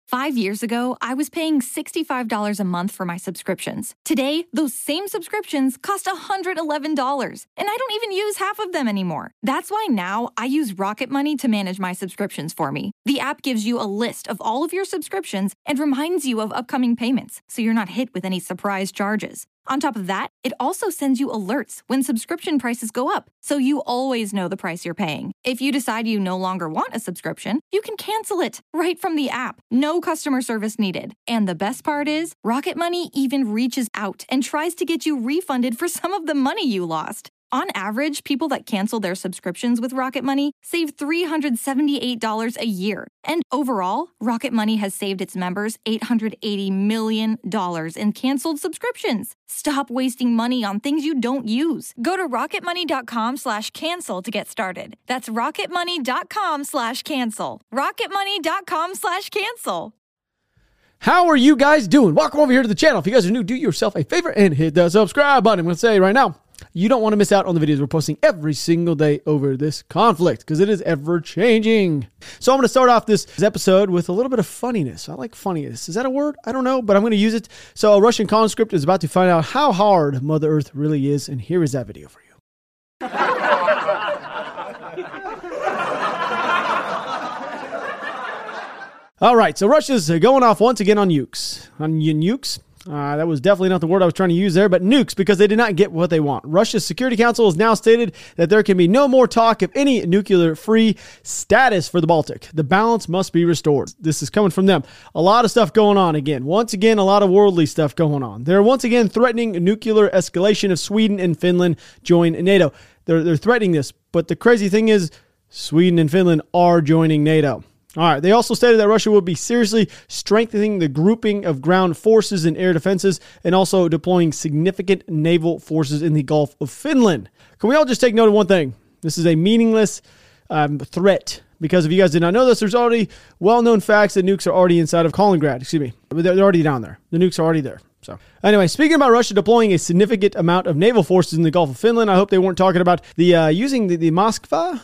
5 years ago, I was paying $65 a month for my subscriptions. Today, those same subscriptions cost $111, and I don't even use half of them anymore. That's why now I use Rocket Money to manage my subscriptions for me. The app gives you a list of all of your subscriptions and reminds you of upcoming payments, so you're not hit with any surprise charges. On top of that, it also sends you alerts when subscription prices go up, so you always know the price you're paying. If you decide you no longer want a subscription, you can cancel it right from the app. No customer service needed. And the best part is, Rocket Money even reaches out and tries to get you refunded for some of the money you lost. On average, people that cancel their subscriptions with Rocket Money save $378 a year. And overall, Rocket Money has saved its members $880 million in canceled subscriptions. Stop wasting money on things you don't use. Go to rocketmoney.com/cancel to get started. That's rocketmoney.com/cancel. rocketmoney.com/cancel. How are you guys doing? Welcome over here to the channel. If you guys are new, do yourself a favor and hit the subscribe button. I'm going to say right now, you don't want to miss out on the videos we're posting every single day over this conflict because it is ever changing. So I'm going to start off this episode with a little bit of funniness. I like funniness. Is that a word? I don't know, but I'm going to use it. So a Russian conscript is about to find out how hard Mother Earth really is. And here is that video for you. All right, so Russia's going off once again on nukes. On nukes? That was definitely not the word I was trying to use there, but nukes, because they did not get what they want. Russia's Security Council has now stated that there can be no more talk of any nuclear-free status for the Baltic. The balance must be restored. This is coming from them. A lot of stuff going on again. Once again, a lot of worldly stuff going on. They're once again threatening nuclear escalation if Sweden and Finland join NATO. They're threatening this, but the crazy thing is Sweden and Finland are joining NATO. All right. They also stated that Russia will be seriously strengthening the grouping of ground forces and air defenses and also deploying significant naval forces in the Gulf of Finland. Can we all just take note of one thing? This is a meaningless threat because if you guys did not know this, there's already well-known facts that nukes are already inside of Kaliningrad. Excuse me. They're already down there. The nukes are already there. So anyway, speaking about Russia deploying a significant amount of naval forces in the Gulf of Finland, I hope they weren't talking about the using the Moskva?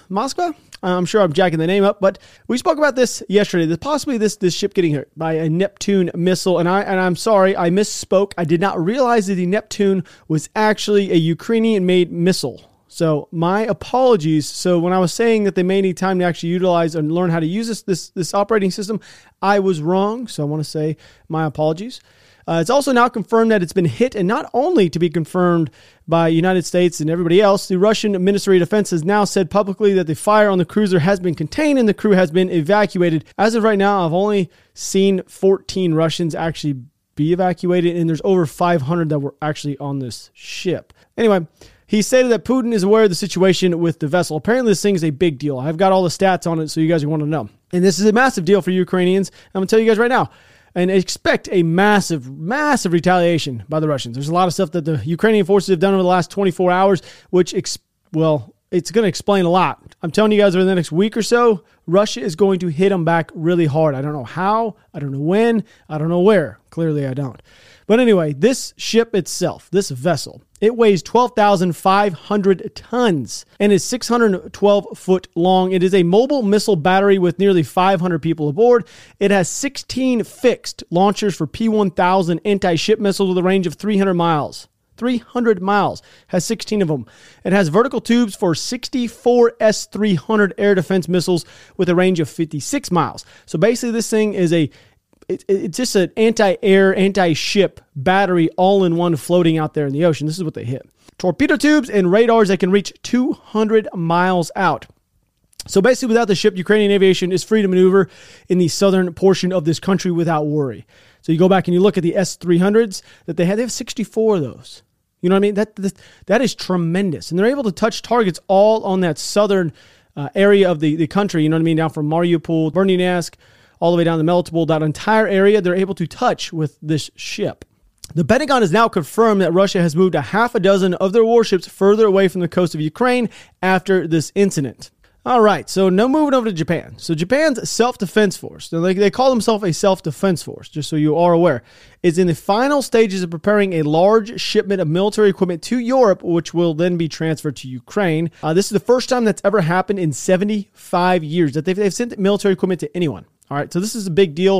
I'm sure I'm jacking the name up, but we spoke about this yesterday. That possibly this ship getting hit by a Neptune missile, and I'm sorry, I misspoke. I did not realize that the Neptune was actually a Ukrainian-made missile. So my apologies. So when I was saying that they may need time to actually utilize and learn how to use this operating system, I was wrong. So I want to say my apologies. It's also now confirmed that it's been hit, and not only to be confirmed by United States and everybody else, the Russian Ministry of Defense has now said publicly that the fire on the cruiser has been contained and the crew has been evacuated. As of right now, I've only seen 14 Russians actually be evacuated, and there's over 500 that were actually on this ship. Anyway, he stated that Putin is aware of the situation with the vessel. Apparently, this thing is a big deal. I've got all the stats on it, so you guys want to know. And this is a massive deal for Ukrainians. I'm going to tell you guys right now. And expect a massive, massive retaliation by the Russians. There's a lot of stuff that the Ukrainian forces have done over the last 24 hours, which, it's going to explain a lot. I'm telling you guys over the next week or so, Russia is going to hit them back really hard. I don't know how, I don't know when, I don't know where. Clearly, I don't. But anyway, this ship itself, this vessel, it weighs 12,500 tons and is 612 foot long. It is a mobile missile battery with nearly 500 people aboard. It has 16 fixed launchers for P-1000 anti-ship missiles with a range of 300 miles. 300 miles, has 16 of them. It has vertical tubes for 64 S-300 air defense missiles with a range of 56 miles. So basically this thing is it's just an anti-air, anti-ship battery all in one floating out there in the ocean. This is what they hit. Torpedo tubes and radars that can reach 200 miles out. So basically without the ship, Ukrainian aviation is free to maneuver in the southern portion of this country without worry. So you go back and you look at the S-300s that they have 64 of those. You know what I mean? That is tremendous. And they're able to touch targets all on that southern area of the country. You know what I mean? Down from Mariupol, Berdyansk, all the way down to Melitopol, that entire area, they're able to touch with this ship. The Pentagon has now confirmed that Russia has moved a half a dozen of their warships further away from the coast of Ukraine after this incident. All right, so now moving over to Japan. So Japan's self-defense force, they call themselves a self-defense force, just so you are aware, is in the final stages of preparing a large shipment of military equipment to Europe, which will then be transferred to Ukraine. This is the first time that's ever happened in 75 years that they've sent military equipment to anyone. All right, so this is a big deal.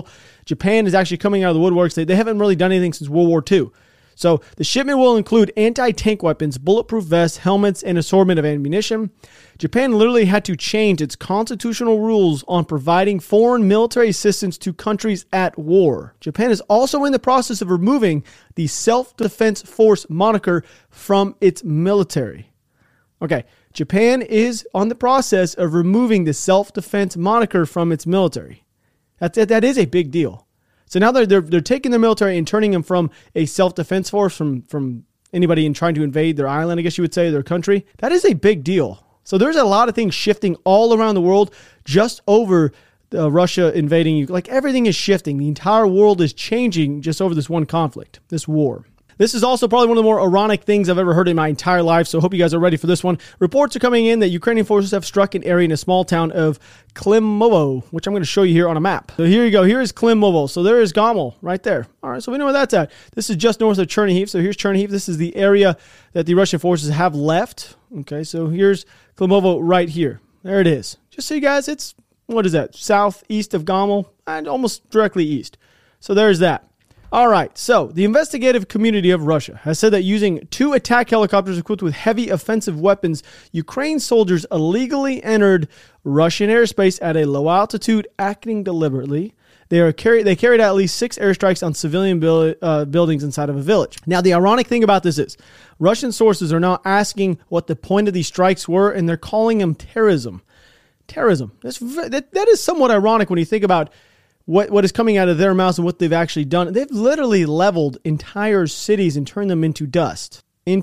Japan is actually coming out of the woodworks. They haven't really done anything since World War II. So the shipment will include anti-tank weapons, bulletproof vests, helmets, and assortment of ammunition. Japan literally had to change its constitutional rules on providing foreign military assistance to countries at war. Japan is also in the process of removing the Self-Defense Force moniker from its military. Okay, Japan is on the process of removing the self-defense moniker from its military. That is a big deal. So now they're taking their military and turning them from a self-defense force from anybody in trying to invade their island, I guess you would say, their country. That is a big deal. So there's a lot of things shifting all around the world just over Russia invading you. Like everything is shifting. The entire world is changing just over this one conflict, this war. This is also probably one of the more ironic things I've ever heard in my entire life, so I hope you guys are ready for this one. Reports are coming in that Ukrainian forces have struck an area in a small town of Klimovo, which I'm going to show you here on a map. So here you go. Here is Klimovo. So there is Gomel right there. All right, so we know where that's at. This is just north of Chernihiv. So here's Chernihiv. This is the area that the Russian forces have left. Okay, so here's Klimovo right here. There it is. Just so you guys, it's, what is that, southeast of Gomel and almost directly east. So there's that. All right, so the investigative community of Russia has said that using 2 attack helicopters equipped with heavy offensive weapons, Ukraine soldiers illegally entered Russian airspace at a low altitude, acting deliberately. They carried out at least 6 airstrikes on civilian buildings inside of a village. Now, the ironic thing about this is Russian sources are now asking what the point of these strikes were, and they're calling them terrorism. Terrorism. That is somewhat ironic when you think about what is coming out of their mouths and what they've actually done. They've literally leveled entire cities and turned them into dust in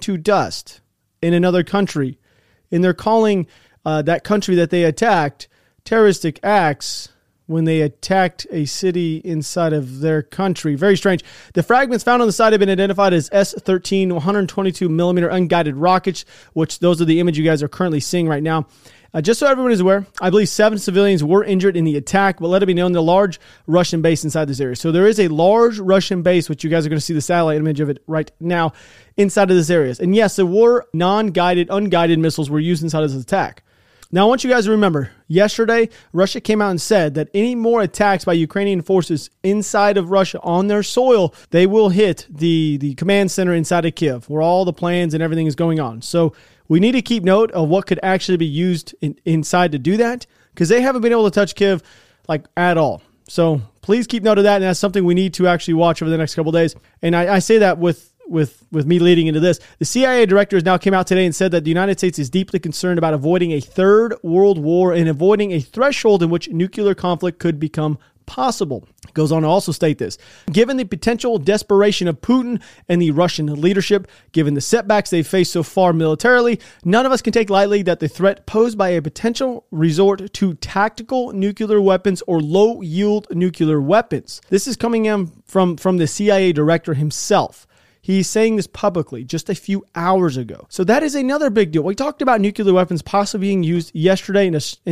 another country. And they're calling that country that they attacked terroristic acts when they attacked a city inside of their country. Very strange. The fragments found on the site have been identified as S-13 122 millimeter unguided rockets, which those are the image you guys are currently seeing right now. Just so everyone is aware, I believe 7 civilians were injured in the attack, but let it be known, the large Russian base inside this area. So there is a large Russian base, which you guys are going to see the satellite image of it right now, inside of this area. And yes, there were unguided missiles were used inside of this attack. Now, I want you guys to remember, yesterday, Russia came out and said that any more attacks by Ukrainian forces inside of Russia on their soil, they will hit the command center inside of Kyiv, where all the plans and everything is going on. So we need to keep note of what could actually be used inside to do that, because they haven't been able to touch Kyiv like at all. So please keep note of that, and that's something we need to actually watch over the next couple of days. And I say that with me leading into this. The CIA director has now came out today and said that the United States is deeply concerned about avoiding a third world war and avoiding a threshold in which nuclear conflict could become possible. It goes on to also state this. Given the potential desperation of Putin and the Russian leadership, given the setbacks they've faced so far militarily, none of us can take lightly that the threat posed by a potential resort to tactical nuclear weapons or low-yield nuclear weapons. This is coming in from the CIA director himself. He's saying this publicly just a few hours ago. So that is another big deal. We talked about nuclear weapons possibly being used yesterday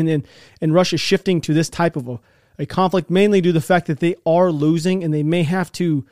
and Russia shifting to this type of a conflict, mainly due to the fact that they are losing and they may have to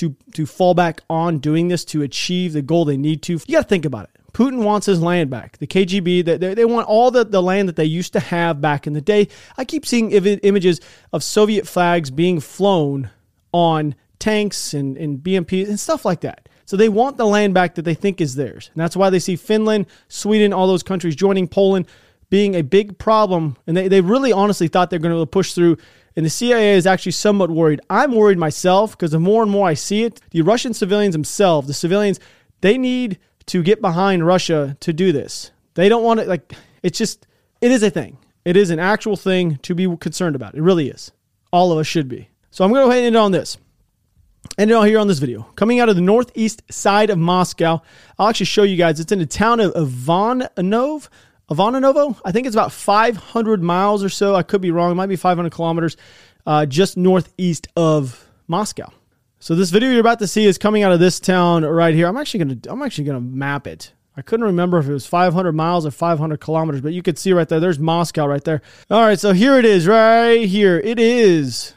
fall back on doing this to achieve the goal they need to. You got to think about it. Putin wants his land back. The KGB, they want all the land that they used to have back in the day. I keep seeing images of Soviet flags being flown on tanks and BMPs and stuff like that. So they want the land back that they think is theirs. And that's why they see Finland, Sweden, all those countries joining Poland being a big problem. And they really honestly thought they're going to push through. And the CIA is actually somewhat worried. I'm worried myself because the more and more I see it, the Russian civilians themselves, they need to get behind Russia to do this. They don't want it. It is a thing. It is an actual thing to be concerned about. It really is. All of us should be. So I'm going to go ahead and end it on this. End it all here on this video. Coming out of the northeast side of Moscow, I'll actually show you guys. It's in the town of Ivanovo. I think it's about 500 miles or so. I could be wrong. It might be 500 kilometers just northeast of Moscow. So this video you're about to see is coming out of this town right here. I'm actually gonna map it. I couldn't remember if it was 500 miles or 500 kilometers, but you could see right there. There's Moscow right there. All right, so here it is right here. It is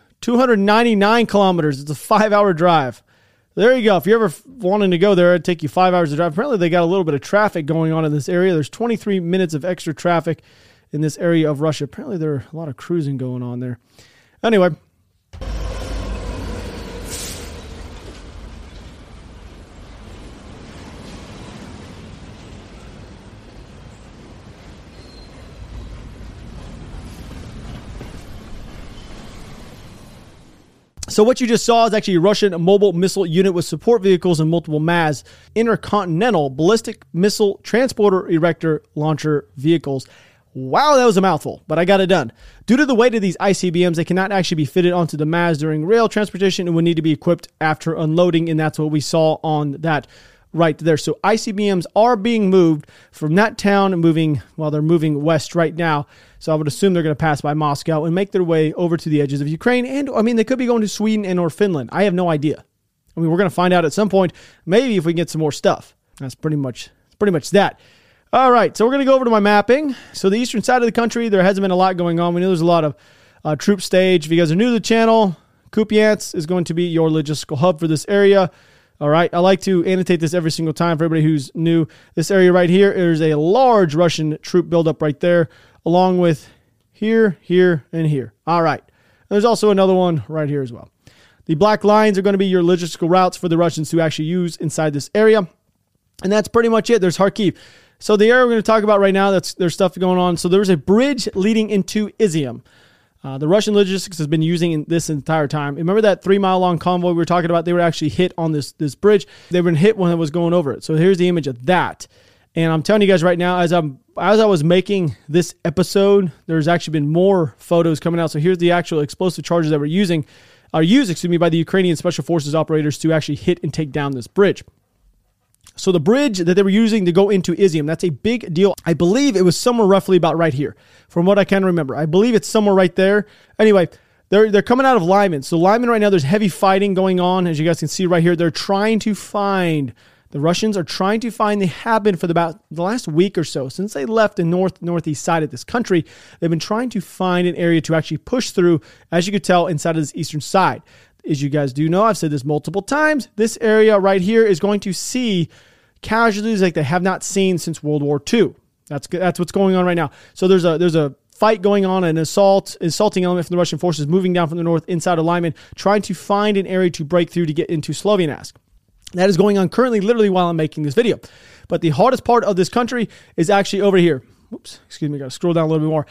299 kilometers. It's a 5-hour drive. There you go. If you're ever wanting to go there, it'd take you 5 hours to drive. Apparently, they got a little bit of traffic going on in this area. There's 23 minutes of extra traffic in this area of Russia. Apparently, there are a lot of cruising going on there. Anyway, So what you just saw is actually a Russian mobile missile unit with support vehicles and multiple MAZ, intercontinental ballistic missile transporter erector launcher vehicles. Wow, that was a mouthful, but I got it done. Due to the weight of these ICBMs, they cannot actually be fitted onto the MAZ during rail transportation and would need to be equipped after unloading, and that's what we saw on that right there. So ICBMs are being moved from that town, they're moving west right now. So I would assume they're going to pass by Moscow and make their way over to the edges of Ukraine. And they could be going to Sweden and or Finland. I have no idea. We're going to find out at some point, maybe if we can get some more stuff. That's pretty much that. All right, so we're going to go over to my mapping. So the eastern side of the country, there hasn't been a lot going on. We know there's a lot of troop stage. If you guys are new to the channel, Kupiansk is going to be your logistical hub for this area. All right, I like to annotate this every single time for everybody who's new. This area right here is a large Russian troop buildup right there, along with here, and here. All right, there's also another one right here as well. The black lines are going to be your logistical routes for the Russians to actually use inside this area. And that's pretty much it. There's Kharkiv. So the area we're going to talk about right now, there's stuff going on. So there's a bridge leading into Izium. The Russian logistics has been using this entire time. Remember that 3-mile long convoy we were talking about? They were actually hit on this bridge. They were hit when it was going over it. So here's the image of that. And I'm telling you guys right now, as I was making this episode, there's actually been more photos coming out. So here's the actual explosive charges that were used by the Ukrainian Special Forces operators to actually hit and take down this bridge. So the bridge that they were using to go into Izium, that's a big deal. I believe it was somewhere roughly about right here, from what I can remember. I believe it's somewhere right there. Anyway, they're coming out of Lyman. So Lyman right now, there's heavy fighting going on. As you guys can see right here, the Russians are trying to find, they have been for about the last week or so, since they left the northeast side of this country, they've been trying to find an area to actually push through, as you could tell, inside of this eastern side. As you guys do know, I've said this multiple times, this area right here is going to see casualties like they have not seen since World War II. That's what's going on right now. So there's a fight going on, an assaulting element from the Russian forces moving down from the north inside of Lyman, trying to find an area to break through to get into Sloviansk. That is going on currently, literally while I'm making this video. But the hardest part of this country is actually over here. Oops, excuse me, got to scroll down a little bit more.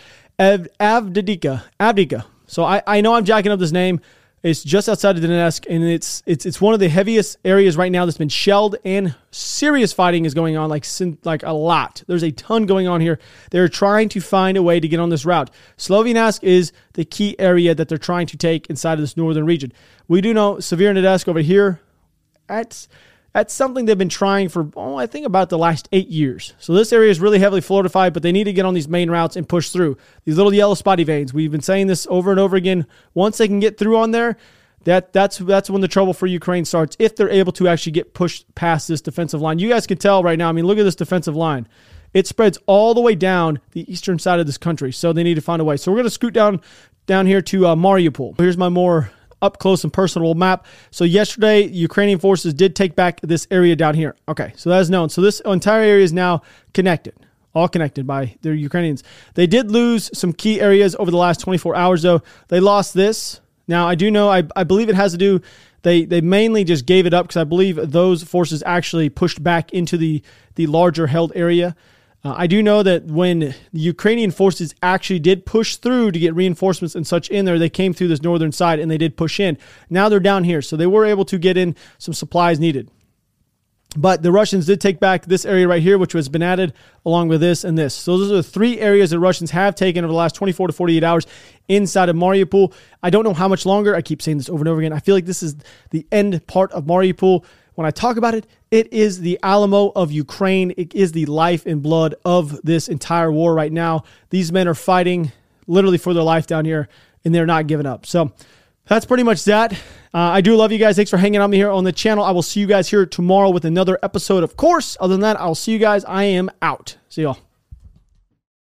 Avdiivka. So I know I'm jacking up this name. It's just outside of Donetsk, and it's one of the heaviest areas right now that's been shelled, and serious fighting is going on, like a lot. There's a ton going on here. They're trying to find a way to get on this route. Sloviansk is the key area that they're trying to take inside of this northern region. We do know Severodonetsk over here. That's something they've been trying for, I think about the last 8 years. So this area is really heavily fortified, but they need to get on these main routes and push through. These little yellow spotty veins, we've been saying this over and over again. Once they can get through on there, that's when the trouble for Ukraine starts, if they're able to actually get pushed past this defensive line. You guys can tell right now, look at this defensive line. It spreads all the way down the eastern side of this country, so they need to find a way. So we're going to scoot down here to Mariupol. Here's my more up close and personal map. So yesterday, Ukrainian forces did take back this area down here. Okay, so that is known. So this entire area is now connected, all connected by the Ukrainians. They did lose some key areas over the last 24 hours, though. They lost this. Now, I do know, I believe it has to do, they mainly just gave it up because I believe those forces actually pushed back into the larger held area. I do know that when the Ukrainian forces actually did push through to get reinforcements and such in there, they came through this northern side and they did push in. Now they're down here, so they were able to get in some supplies needed. But the Russians did take back this area right here, which has been added along with this and this. So those are the three areas that Russians have taken over the last 24 to 48 hours inside of Mariupol. I don't know how much longer. I keep saying this over and over again. I feel like this is the end part of Mariupol. When I talk about it, it is the Alamo of Ukraine. It is the life and blood of this entire war right now. These men are fighting literally for their life down here, and they're not giving up. So that's pretty much that. I do love you guys. Thanks for hanging out with me here on the channel. I will see you guys here tomorrow with another episode, of course. Other than that, I'll see you guys. I am out. See y'all.